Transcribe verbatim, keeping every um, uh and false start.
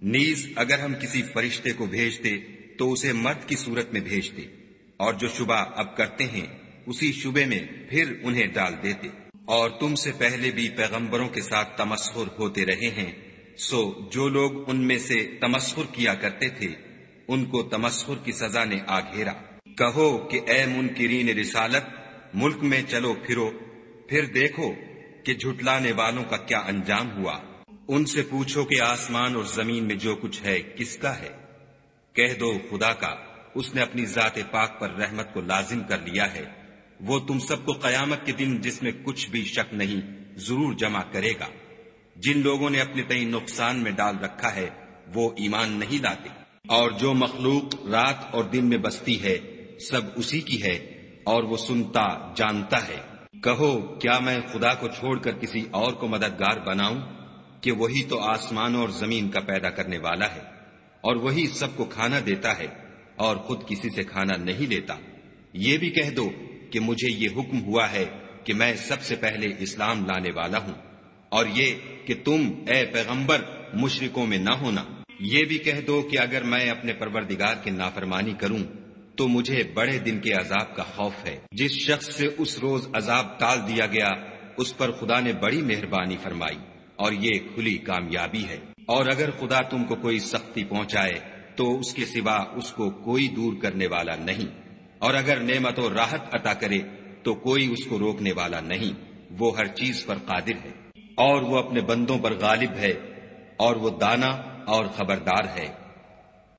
نیز اگر ہم کسی فرشتے کو بھیجتے تو اسے مرد کی صورت میں بھیجتے، اور جو شبہ اب کرتے ہیں اسی شبے میں پھر انہیں ڈال دیتے۔ اور تم سے پہلے بھی پیغمبروں کے ساتھ تمسخر ہوتے رہے ہیں، سو جو لوگ ان میں سے تمسخر کیا کرتے تھے ان کو تمسخر کی سزا نے آ گھیرا۔ کہو کہ اے منکرین رسالت، ملک میں چلو پھرو، پھر دیکھو کہ جھٹلانے والوں کا کیا انجام ہوا۔ ان سے پوچھو کہ آسمان اور زمین میں جو کچھ ہے کس کا ہے؟ کہہ دو خدا کا، اس نے اپنی ذات پاک پر رحمت کو لازم کر لیا ہے۔ وہ تم سب کو قیامت کے دن جس میں کچھ بھی شک نہیں ضرور جمع کرے گا۔ جن لوگوں نے اپنے تئیں نقصان میں ڈال رکھا ہے وہ ایمان نہیں لاتے، اور جو مخلوق رات اور دن میں بستی ہے سب اسی کی ہے، اور وہ سنتا جانتا ہے۔ کہو کیا میں خدا کو چھوڑ کر کسی اور کو مددگار بناؤں کہ وہی تو آسمان اور زمین کا پیدا کرنے والا ہے، اور وہی سب کو کھانا دیتا ہے اور خود کسی سے کھانا نہیں لیتا۔ یہ بھی کہہ دو کہ مجھے یہ حکم ہوا ہے کہ میں سب سے پہلے اسلام لانے والا ہوں، اور یہ کہ تم اے پیغمبر مشرکوں میں نہ ہونا۔ یہ بھی کہہ دو کہ اگر میں اپنے پروردگار کی نافرمانی کروں تو مجھے بڑے دن کے عذاب کا خوف ہے۔ جس شخص سے اس روز عذاب ٹال دیا گیا اس پر خدا نے بڑی مہربانی فرمائی، اور یہ کھلی کامیابی ہے۔ اور اگر خدا تم کو کوئی سختی پہنچائے تو اس کے سوا اس کو کوئی دور کرنے والا نہیں، اور اگر نعمت و راحت عطا کرے تو کوئی اس کو روکنے والا نہیں۔ وہ ہر چیز پر قادر ہے، اور وہ اپنے بندوں پر غالب ہے، اور وہ دانا اور خبردار ہے۔